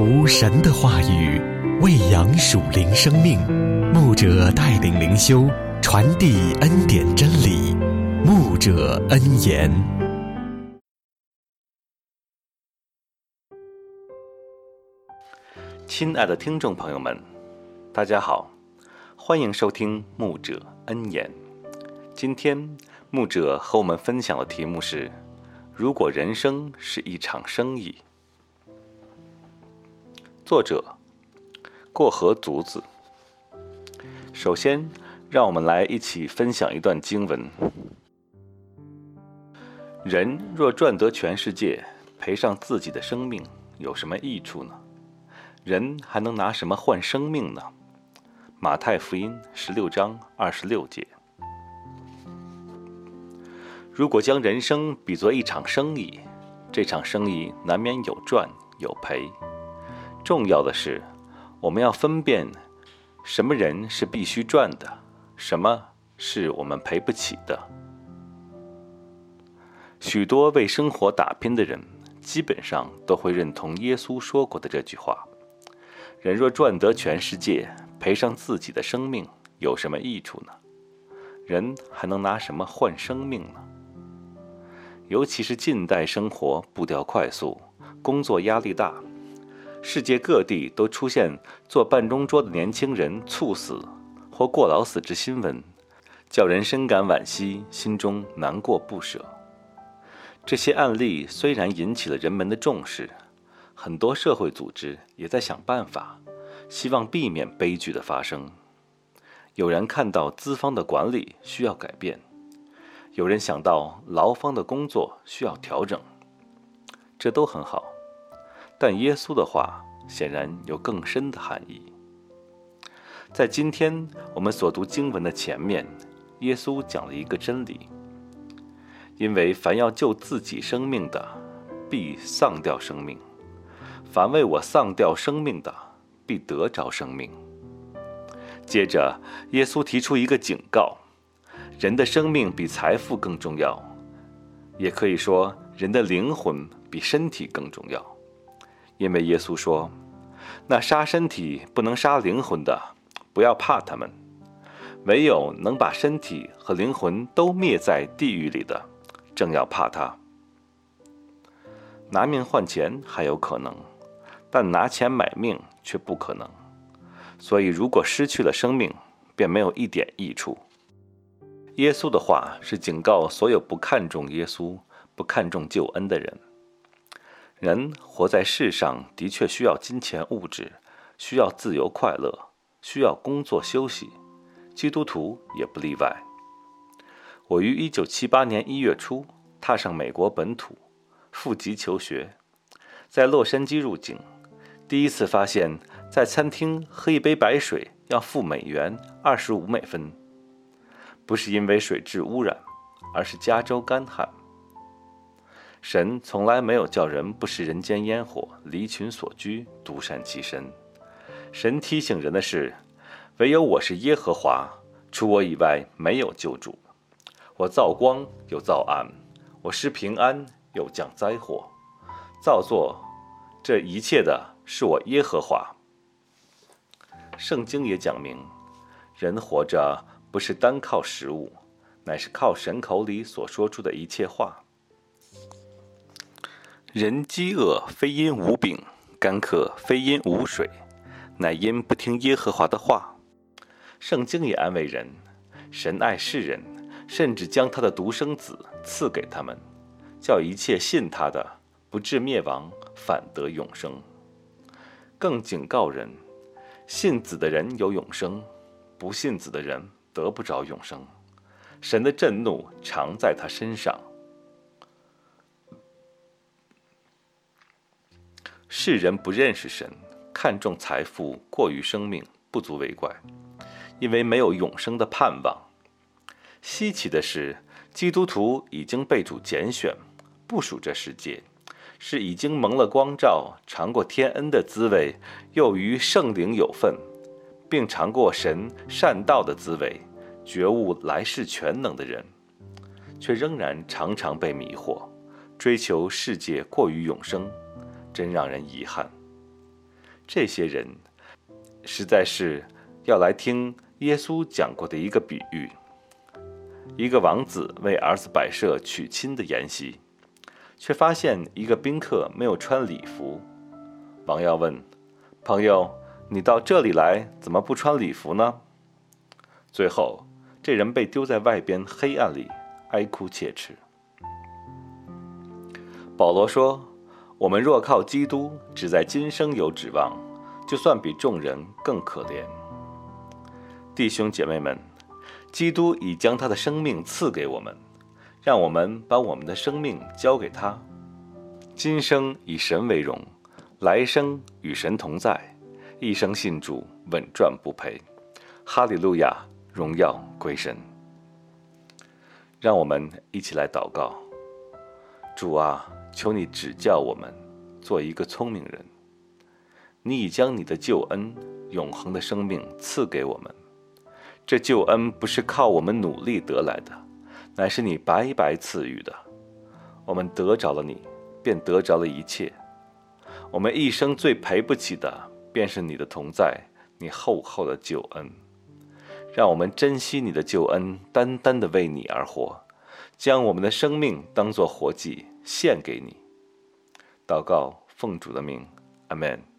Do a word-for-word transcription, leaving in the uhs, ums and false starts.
读神的话语，喂养属灵生命。牧者带领灵修，传递恩典真理。牧者恩言。亲爱的听众朋友们，大家好，欢迎收听牧者恩言。今天牧者和我们分享的题目是：如果人生是一场生意。作者过河卒子。首先让我们来一起分享一段经文。人若赚得全世界，赔上自己的生命，有什么益处呢？人还能拿什么换生命呢？马太福音十六章二十六节。如果将人生比作一场生意，这场生意难免有赚有赔。重要的是，我们要分辨什么人是必须赚的，什么是我们赔不起的。许多为生活打拼的人，基本上都会认同耶稣说过的这句话：人若赚得全世界，赔上自己的生命，有什么益处呢？人还能拿什么换生命呢？尤其是近代生活步调快速，工作压力大，世界各地都出现坐办公桌的年轻人猝死或过劳死之新闻，叫人深感惋惜，心中难过不舍。这些案例虽然引起了人们的重视，很多社会组织也在想办法，希望避免悲剧的发生。有人看到资方的管理需要改变，有人想到劳方的工作需要调整，这都很好。但耶稣的话显然有更深的含义。在今天我们所读经文的前面，耶稣讲了一个真理：因为凡要救自己生命的，必丧掉生命；凡为我丧掉生命的，必得着生命。接着，耶稣提出一个警告：人的生命比财富更重要，也可以说，人的灵魂比身体更重要。因为耶稣说，那杀身体不能杀灵魂的，不要怕他们；唯有能把身体和灵魂都灭在地狱里的，正要怕他。拿命换钱还有可能，但拿钱买命却不可能。所以如果失去了生命，便没有一点益处。耶稣的话是警告所有不看重耶稣、不看重救恩的人。人活在世上的确需要金钱物质，需要自由快乐，需要工作休息，基督徒也不例外。我于一九七八年一月初踏上美国本土，赴籍求学，在洛杉矶入境，第一次发现在餐厅喝一杯白水要付美元二十五美分，不是因为水质污染，而是加州干旱。神从来没有叫人不食人间烟火，离群所居，独善其身。神提醒人的是，唯有我是耶和华，除我以外没有救主。我造光又造暗，我施平安又降灾祸，造作这一切的是我耶和华。圣经也讲明，人活着不是单靠食物，乃是靠神口里所说出的一切话。人饥饿非因无饼，干渴非因无水，乃因不听耶和华的话。圣经也安慰人，神爱世人，甚至将他的独生子赐给他们，叫一切信他的不至灭亡，反得永生。更警告人，信子的人有永生，不信子的人得不着永生。神的震怒常在他身上。世人不认识神，看重财富过于生命，不足为怪，因为没有永生的盼望。稀奇的是，基督徒已经被主拣选，不属这世界，是已经蒙了光照，尝过天恩的滋味，又与圣灵有份，并尝过神善道的滋味，觉悟来世全能的人，却仍然常常被迷惑，追求世界过于永生，真让人遗憾。 这些人实在是要来听耶稣讲过的一个比喻：一个王子为儿子摆设娶亲的筵席，却发现一个宾客没有穿礼服。王要问：朋友，你到这里来，怎么不穿礼服呢？最后，这人被丢在外边黑暗里，哀哭切齿。保罗说，我们若靠基督，只在今生有指望，就算比众人更可怜。弟兄姐妹们，基督已将他的生命赐给我们，让我们把我们的生命交给他。今生以神为荣，来生与神同在，一生信主，稳赚不赔。哈利路亚，荣耀归神。让我们一起来祷告。主啊，求你指教我们做一个聪明人。你已将你的救恩、永恒的生命赐给我们，这救恩不是靠我们努力得来的，乃是你白白赐予的。我们得着了你，便得着了一切。我们一生最赔不起的，便是你的同在，你厚厚的救恩。让我们珍惜你的救恩，单单的为你而活，将我们的生命当作活祭献给你。祷告奉主的名，阿们。